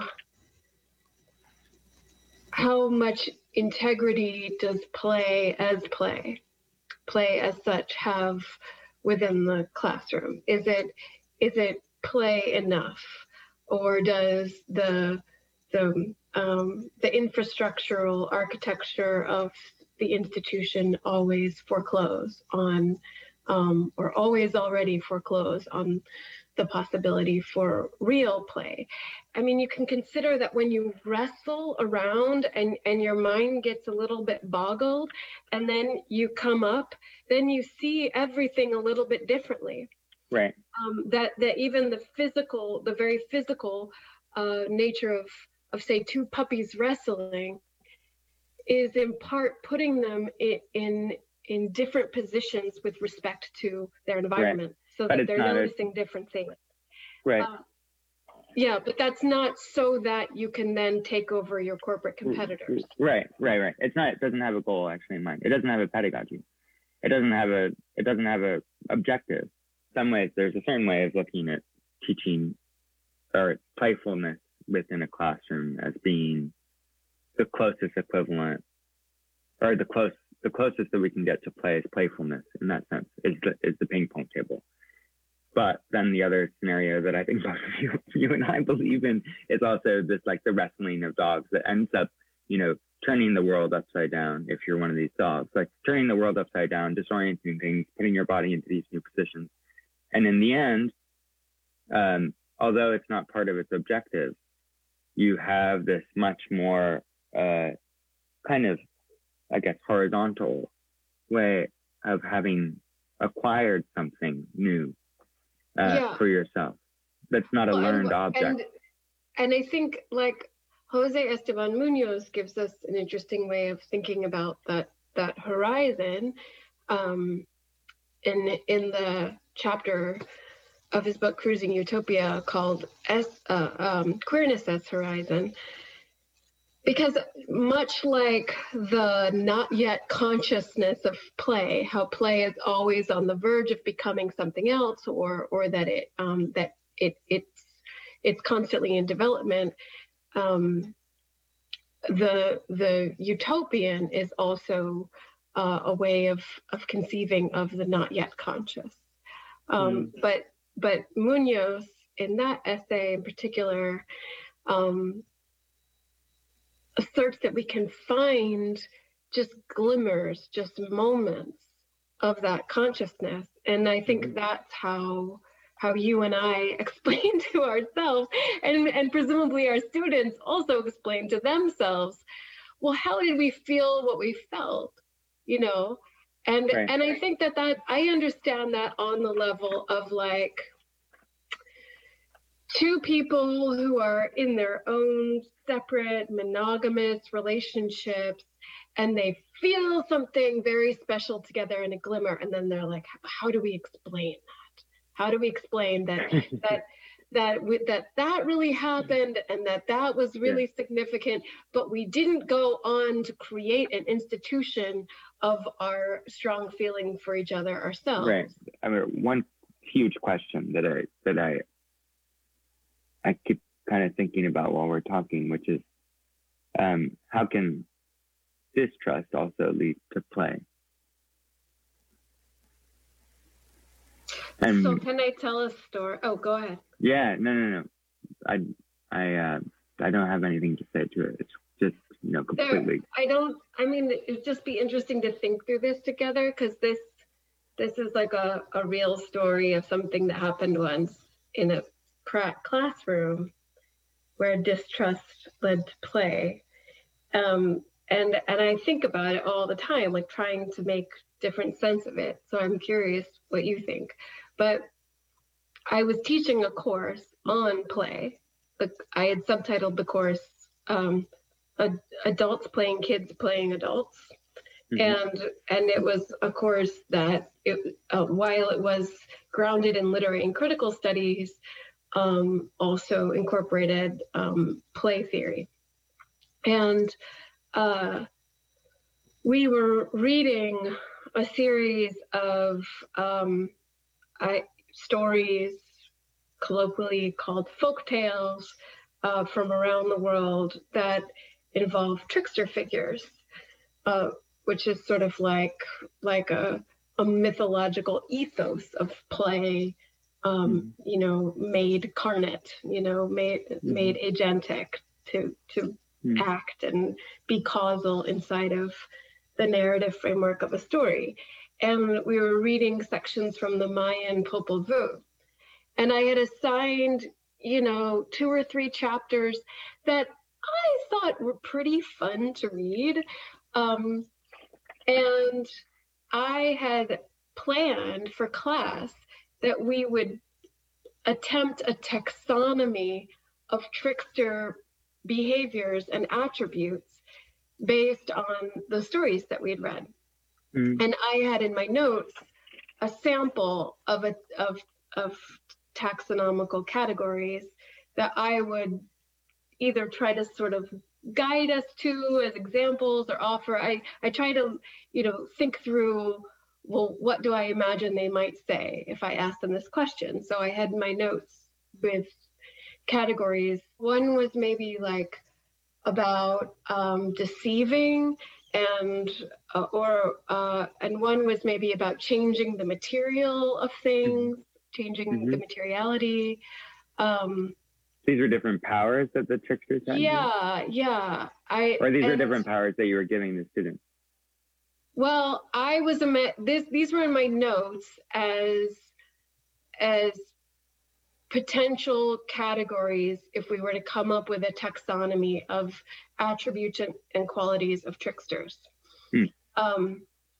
[SPEAKER 5] how much integrity does play as play, play as such have within the classroom? Is it is it play enough, or does the the um, the infrastructural architecture of the institution always foreclose on, um, or always already foreclose on the possibility for real play? I mean, you can consider that when you wrestle around and, and your mind gets a little bit boggled, and then you come up, then you see everything a little bit differently.
[SPEAKER 6] Right.
[SPEAKER 5] Um, that, that even the physical, the very physical uh, nature of, of, say, two puppies wrestling is in part putting them in, in, in different positions with respect to their environment. Right. So
[SPEAKER 6] but
[SPEAKER 5] that they're noticing
[SPEAKER 6] a...
[SPEAKER 5] different things.
[SPEAKER 6] Right.
[SPEAKER 5] Uh, yeah, but that's not so that you can then take over your corporate competitors.
[SPEAKER 6] Right, right, right. It's not. It doesn't have a goal actually in mind. It doesn't have a pedagogy. It doesn't have a. It doesn't have a objective. In some ways, there's a certain way of looking at teaching or playfulness within a classroom as being the closest equivalent, or the close. The closest that we can get to play is playfulness in that sense, is the, is the ping pong table. But then the other scenario that I think both of you, you and I believe in is also this, like the wrestling of dogs that ends up, you know, turning the world upside down. If you're one of these dogs, like turning the world upside down, disorienting things, putting your body into these new positions. And in the end, um, although it's not part of its objective, you have this much more uh, kind of, I guess, horizontal way of having acquired something new uh, yeah. for yourself. That's not a well, learned
[SPEAKER 5] and,
[SPEAKER 6] object.
[SPEAKER 5] And, and I think like Jose Esteban Munoz gives us an interesting way of thinking about that, that horizon. Um, in in the chapter of his book Cruising Utopia called as, uh, um, Queerness as Horizon, because much like the not yet consciousness of play, how play is always on the verge of becoming something else, or or that it um, that it it's it's constantly in development. Um, the the utopian is also uh, a way of of conceiving of the not yet conscious. Um, mm. But but Munoz, in that essay in particular, um, asserts that we can find just glimmers, just moments of that consciousness, and I think mm-hmm. that's how how you and I explain to ourselves, and and presumably our students also explain to themselves, well, how did we feel what we felt, you know? And right. and I think that that I understand that on the level of like two people who are in their own separate monogamous relationships, and they feel something very special together in a glimmer, and then they're like, how do we explain that? How do we explain that that that we, that that really happened, and that that was really yeah. significant, but we didn't go on to create an institution of our strong feeling for each other ourselves?
[SPEAKER 6] Right. I mean, one huge question that I that I I keep kind of thinking about while we're talking, which is um, how can distrust also lead to play?
[SPEAKER 5] And so can I tell a story? Oh, go ahead.
[SPEAKER 6] Yeah, no, no, no. I, I, uh, I don't have anything to say to it. It's just, you know, completely.
[SPEAKER 5] There, I don't. I mean, it'd just be interesting to think through this together, because this, this is like a, a real story of something that happened once in a classroom where distrust led to play. Um, and and I think about it all the time, like trying to make different sense of it. So I'm curious what you think. But I was teaching a course on play. But I had subtitled the course um, Adults Playing Kids Playing Adults. Mm-hmm. And and it was a course that, it, uh, while it was grounded in literary and critical studies, um, also incorporated um, play theory. And uh, we were reading a series of um, I, stories, colloquially called folk tales, uh, from around the world that involve trickster figures, uh, which is sort of like like a, a mythological ethos of play, um, mm-hmm. you know, made carnate, you know, made mm-hmm. made agentic to to mm-hmm. act and be causal inside of the narrative framework of a story. And we were reading sections from the Mayan Popol Vuh. And I had assigned, you know, two or three chapters that I thought were pretty fun to read. Um, and I had planned for class that we would attempt a taxonomy of trickster behaviors and attributes based on the stories that we'd read. Mm. And I had in my notes a sample of a of of taxonomical categories that I would either try to sort of guide us to as examples or offer. I, I try to, you know, think through, well, what do I imagine they might say if I asked them this question? So I had my notes with categories. One was maybe like about um, deceiving, and uh, or uh, and one was maybe about changing the material of things, changing mm-hmm. the materiality. Um,
[SPEAKER 6] these are different powers that the tricksters had?
[SPEAKER 5] Yeah, yeah. I,
[SPEAKER 6] or these
[SPEAKER 5] and,
[SPEAKER 6] are different powers that you were giving the students?
[SPEAKER 5] Well, I was a this. These were in my notes as as potential categories if we were to come up with a taxonomy of attributes and, and qualities of tricksters. Hmm. Um,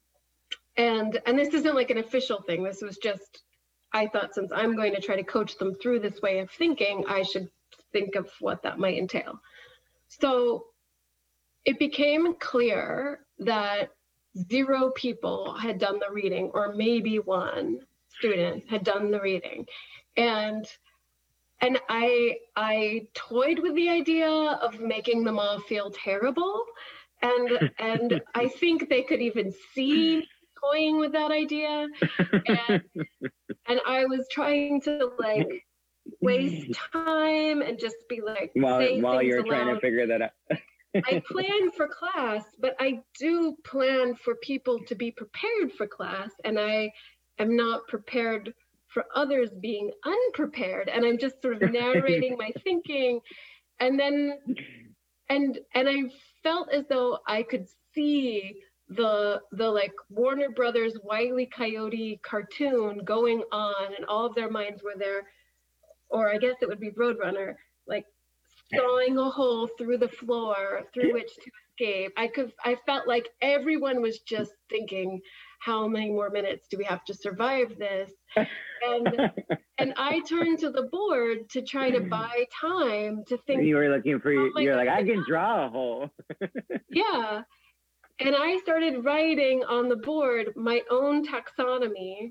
[SPEAKER 5] and and this isn't like an official thing. This was just, I thought, since I'm going to try to coach them through this way of thinking, I should think of what that might entail. So it became clear that zero people had done the reading, or maybe one student had done the reading. And and I I toyed with the idea of making them all feel terrible. And and I think they could even see me toying with that idea. And and I was trying to like waste time and just be like
[SPEAKER 6] while while you're
[SPEAKER 5] aloud.
[SPEAKER 6] trying to figure that out.
[SPEAKER 5] I plan for class, but I do plan for people to be prepared for class, and I am not prepared for others being unprepared. And I'm just sort of narrating my thinking, and then and and I felt as though I could see the the like Warner Brothers Wile E. Coyote cartoon going on, and all of their minds were there, or I guess it would be Roadrunner, like sawing a hole through the floor through which to escape. I could, I felt like everyone was just thinking, how many more minutes do we have to survive this? And and I turned to the board to try to buy time to think.
[SPEAKER 6] You were looking for,
[SPEAKER 5] oh
[SPEAKER 6] you're
[SPEAKER 5] God,
[SPEAKER 6] like, I can draw a hole.
[SPEAKER 5] Yeah. And I started writing on the board my own taxonomy.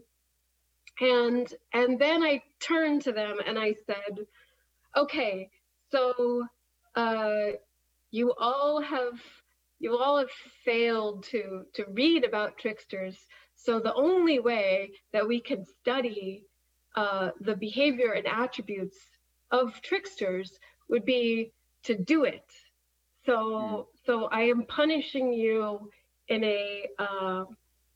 [SPEAKER 5] And and then I turned to them and I said, okay, so uh, you all have you all have failed to to read about tricksters. So the only way that we can study uh, the behavior and attributes of tricksters would be to do it. So mm. so I am punishing you in a uh,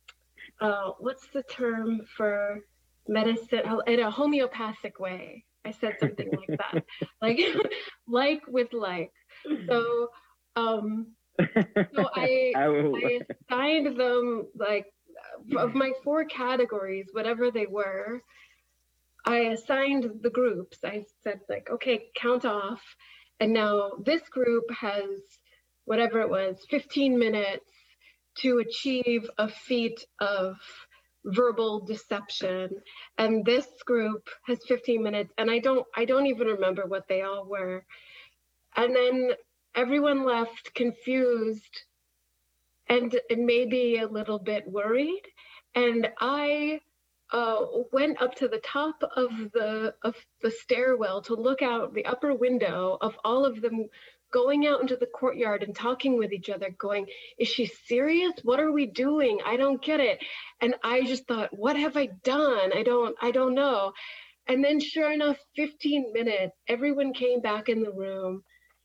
[SPEAKER 5] uh, what's the term for medicine? In a homeopathic way. I said something like that, like like with like. So, um, so I, I assigned them like of my four categories, whatever they were. I assigned the groups. I said like, okay, count off, and now this group has whatever it was, fifteen minutes to achieve a feat of verbal deception, and this group has fifteen minutes, and I don't I don't even remember what they all were. And then everyone left confused and, and maybe a little bit worried, and I uh, went up to the top of the of the stairwell to look out the upper window of all of them going out into the courtyard and talking with each other, going, is she serious? What are we doing? I don't get it. And I just thought, what have I done? I don't, I don't know. And then sure enough, fifteen minutes, everyone came back in the room,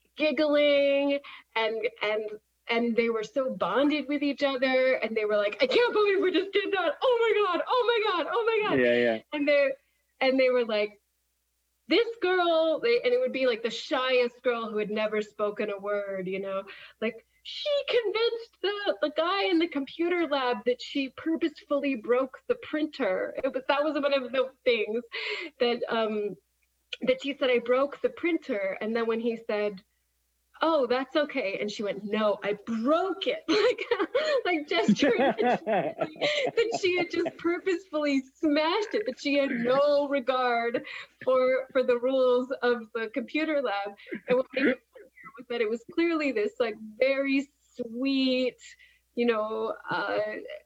[SPEAKER 5] giggling, and, and, and they were so bonded with each other. And they were like, I can't believe we just did that. Oh my God. Oh my God. Oh my God.
[SPEAKER 6] Yeah, yeah.
[SPEAKER 5] And they, and they were like, this girl, they, and it would be like the shyest girl who had never spoken a word, you know, like she convinced the, the guy in the computer lab that she purposefully broke the printer. It was, that was one of the things that, um, that she said, I broke the printer. And then when he said, oh, that's okay. And she went, no, I broke it. Like, like gesturing that she, that she had just purposefully smashed it, that she had no regard for for the rules of the computer lab. And what made it clear was that it was clearly this like very sweet, you know, uh,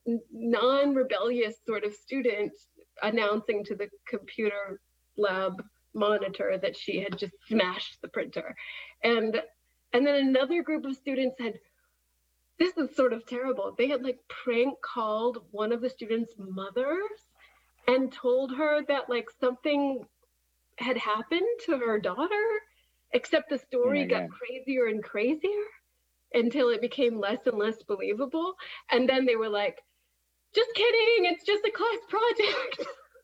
[SPEAKER 5] non-rebellious sort of student announcing to the computer lab monitor that she had just smashed the printer. And And then another group of students had, this is sort of terrible. They had like prank called one of the students' mothers and told her that like something had happened to her daughter, except the story
[SPEAKER 6] oh
[SPEAKER 5] got
[SPEAKER 6] God. crazier
[SPEAKER 5] and crazier until it became less and less believable. And then they were like, just kidding, it's just a class project.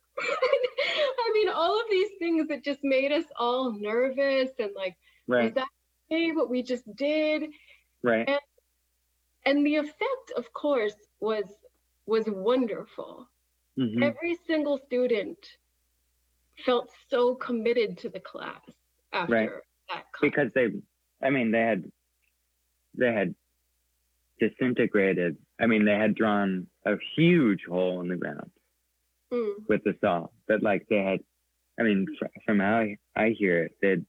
[SPEAKER 5] I mean, all of these things that just made us all nervous and like,
[SPEAKER 6] right.
[SPEAKER 5] is that what we just did?
[SPEAKER 6] Right.
[SPEAKER 5] And, and the effect, of course, was was wonderful. Mm-hmm. Every single student felt so committed to the class after
[SPEAKER 6] right.
[SPEAKER 5] that class.
[SPEAKER 6] Because they, I mean, they had, they had disintegrated. I mean, they had drawn a huge hole in the ground mm. with the saw. But like they had, I mean, from how I, I hear it, they'd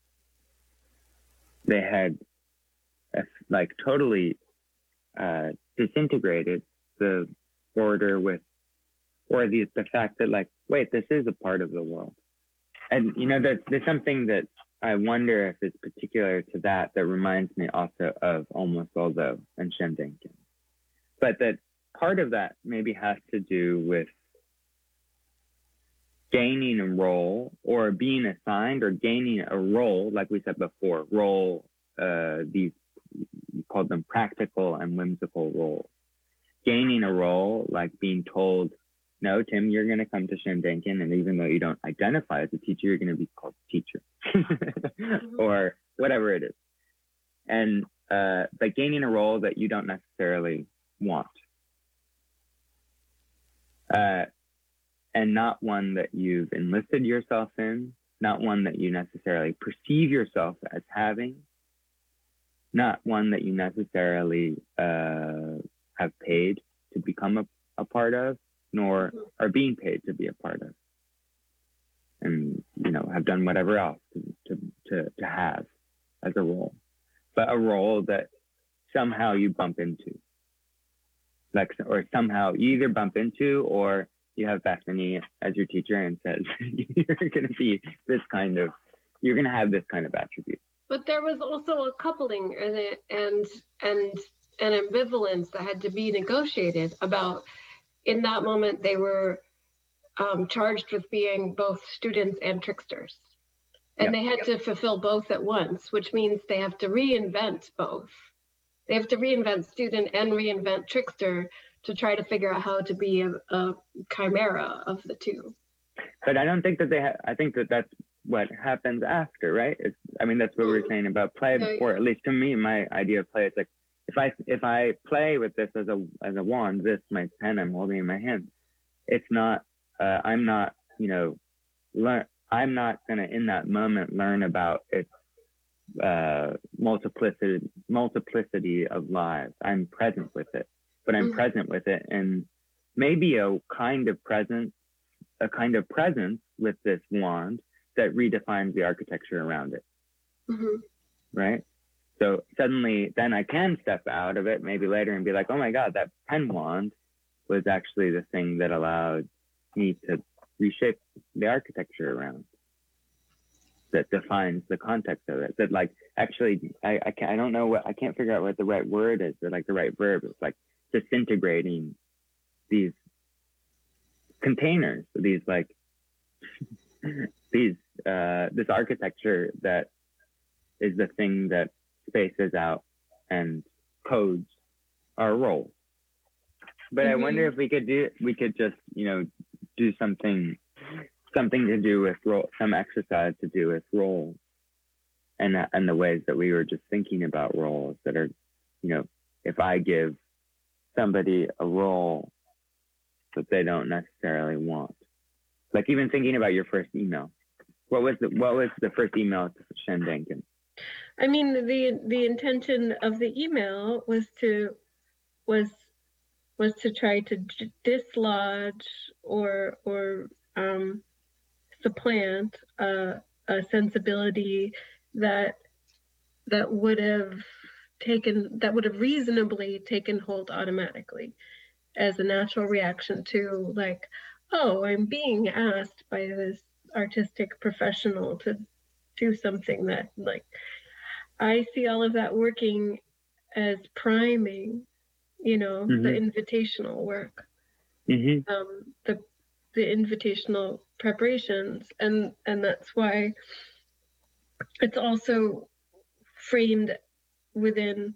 [SPEAKER 6] they had uh, like totally uh, disintegrated the order with, or the the fact that like, wait, this is a part of the world. And, you know, there's, there's something that I wonder if it's particular to that, that reminds me also of Almost Aldo and Shandenkin. But that part of that maybe has to do with gaining a role or being assigned or gaining a role, like we said before, role, uh, these, you called them practical and whimsical roles. Gaining a role, like being told, no, Tim, you're going to come to Shandenkin, and even though you don't identify as a teacher, you're going to be called teacher, mm-hmm. or whatever it is. And uh, but gaining a role that you don't necessarily want, uh, and not one that you've enlisted yourself in, not one that you necessarily perceive yourself as having, not one that you necessarily uh, have paid to become a, a part of, nor are being paid to be a part of, and, you know, have done whatever else to, to, to, to have as a role, but a role that somehow you bump into, like, or somehow you either bump into, or you have Bethany as your teacher and says, you're going to be this kind of, you're going to have this kind of attribute.
[SPEAKER 5] But there was also a coupling and, and, and an ambivalence that had to be negotiated about. In that moment, they were um, charged with being both students and tricksters. And yep. they had to fulfill both at once, which means they have to reinvent both. They have to reinvent student and reinvent trickster to try to figure out how to be a, a chimera of the two.
[SPEAKER 6] But I don't think that they have, I think that that's what happens after, right? It's, I mean, that's what we were saying about play before, at least to me, my idea of play is like, If I if I play with this as a as a wand, this my pen I'm holding in my hand, it's not. Uh, I'm not. You know, learn. I'm not gonna in that moment learn about its uh, multiplicity multiplicity of lives. I'm present with it, but I'm mm-hmm. present with it, and maybe a kind of presence, a kind of presence with this wand that redefines the architecture around it. Mm-hmm. Right. So suddenly, then I can step out of it maybe later and be like, oh my God, that pen wand was actually the thing that allowed me to reshape the architecture around, that defines the context of it. That like, actually, I I, can't, I don't know what, I can't figure out what the right word is, or like the right verb. It's like disintegrating these containers, these like, these, uh, this architecture that is the thing that spaces out and codes our roles. But mm-hmm. I wonder if we could do, we could just, you know, do something, something to do with role, some exercise to do with roles, and uh, and the ways that we were just thinking about roles that are, you know, if I give somebody a role that they don't necessarily want, like even thinking about your first email. What was the what was the first email to Shandenkin?
[SPEAKER 5] I mean, the the intention of the email was to was was to try to dislodge or or um, supplant uh, a sensibility that that would have taken that would have reasonably taken hold automatically as a natural reaction to, like, oh, I'm being asked by this artistic professional to do something that, like, I see all of that working as priming, you know, mm-hmm. the invitational work, mm-hmm. um, the the invitational preparations, and and that's why it's also framed within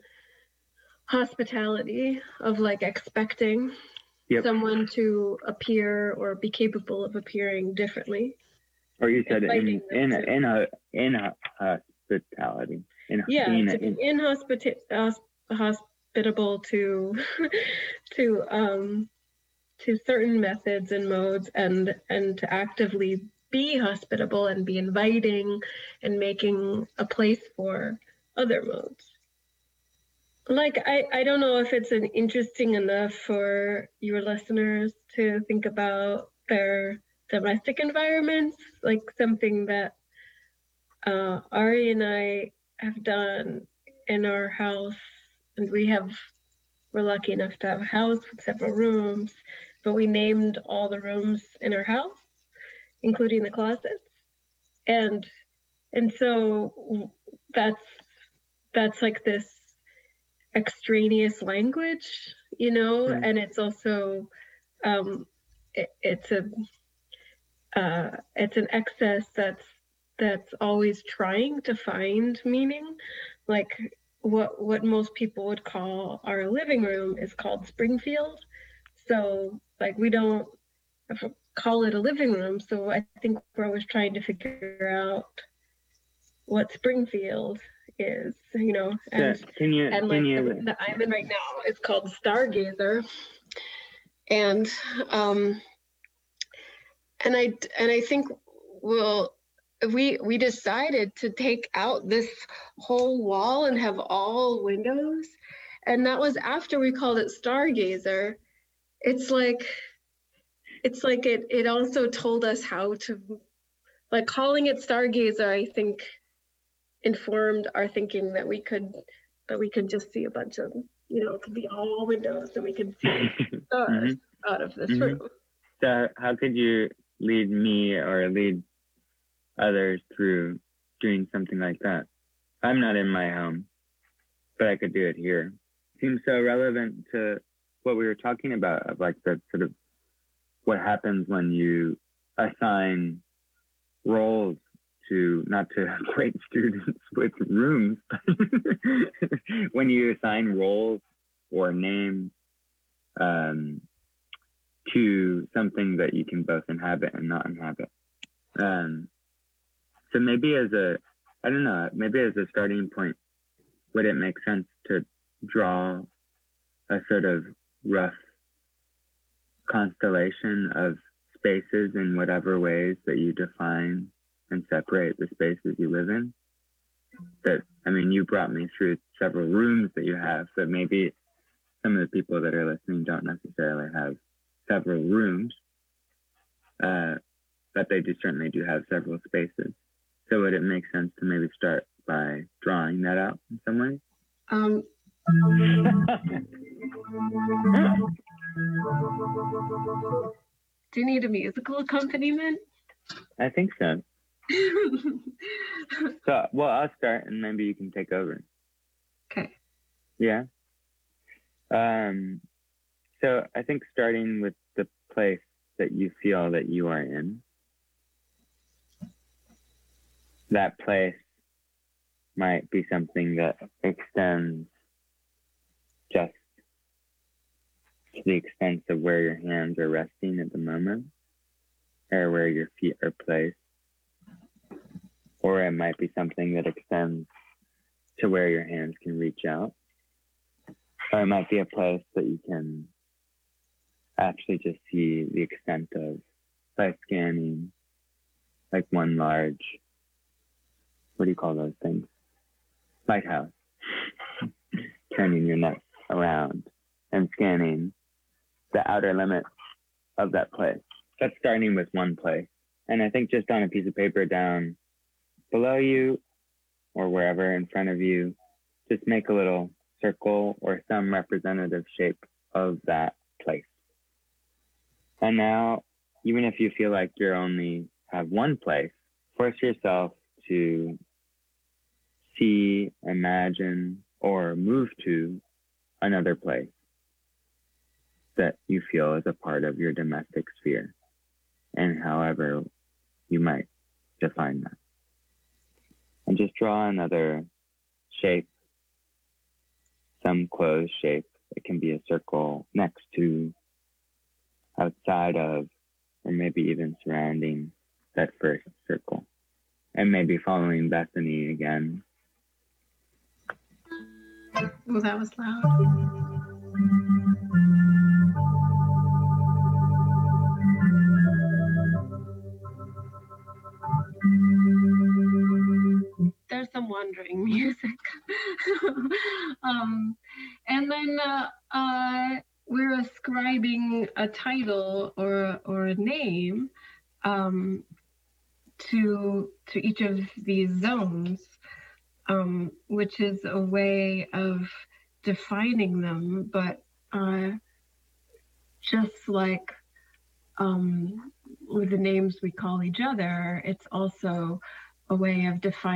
[SPEAKER 5] hospitality of, like, expecting yep. someone to appear or be capable of appearing differently.
[SPEAKER 6] Or you said in in a, in a in a hospitality. In,
[SPEAKER 5] yeah,
[SPEAKER 6] in,
[SPEAKER 5] to be inhospita- hosp- hospitable to to um to certain methods and modes, and and to actively be hospitable and be inviting and making a place for other modes. Like, I, I don't know if it's an interesting enough for your listeners to think about their domestic environments, like something that uh, Ari and I have done in our house, and we have were lucky enough to have a house with several rooms, but we named all the rooms in our house, including the closets. And and so that's that's like this extraneous language, you know, mm. and it's also um, it, it's a uh, it's an excess that's that's always trying to find meaning. Like what what most people would call our living room is called Springfield. So like we don't call it a living room. So I think we're always trying to figure out what Springfield is, you know. And,
[SPEAKER 6] so can you,
[SPEAKER 5] and
[SPEAKER 6] can
[SPEAKER 5] like
[SPEAKER 6] you...
[SPEAKER 5] the, the I'm in right now is called Stargazer. And um and I and I think we'll we we decided to take out this whole wall and have all windows, and that was after we called it Stargazer. It's like it's like it it also told us how to, like, calling it Stargazer, I think informed our thinking that we could that we could just see a bunch of, you know, it could be all windows and we could see stars mm-hmm. out of this mm-hmm. room.
[SPEAKER 6] So how could you lead me or lead others through doing something like that? I'm not in my home, but I could do it here. Seems so relevant to what we were talking about, of like the sort of what happens when you assign roles to, not to equate students with rooms, when you assign roles or names um, to something that you can both inhabit and not inhabit. Um, so maybe as a, I don't know, maybe as a starting point, would it make sense to draw a sort of rough constellation of spaces in whatever ways that you define and separate the spaces you live in? That, I mean, you brought me through several rooms that you have, but maybe some of the people that are listening don't necessarily have several rooms, uh, but they do certainly do have several spaces. So would it make sense to maybe start by drawing that out in some way?
[SPEAKER 5] Um, do you need a musical accompaniment?
[SPEAKER 6] I think so. So, well, I'll start and maybe you can take over.
[SPEAKER 5] Okay.
[SPEAKER 6] Yeah. Um, so I think starting with the place that you feel that you are in, that place might be something that extends just to the extent of where your hands are resting at the moment, or where your feet are placed. Or it might be something that extends to where your hands can reach out. Or it might be a place that you can actually just see the extent of by scanning, like one large, what do you call those things? Lighthouse. Turning your neck around and scanning the outer limit of that place. That's starting with one place. And I think just on a piece of paper down below you or wherever in front of you, just make a little circle or some representative shape of that place. And now, even if you feel like you only have one place, force yourself to see, imagine, or move to another place that you feel is a part of your domestic sphere, and however you might define that. And just draw another shape, some closed shape. It can be a circle next to, outside of, or maybe even surrounding that first circle. And maybe following Bethany again.
[SPEAKER 5] Oh, that was loud. There's some wandering music. um, and then uh, uh, we're ascribing a title or or a name um, to to each of these zones, um, which is a way of defining them, but uh, just like um, with the names we call each other, it's also a way of defining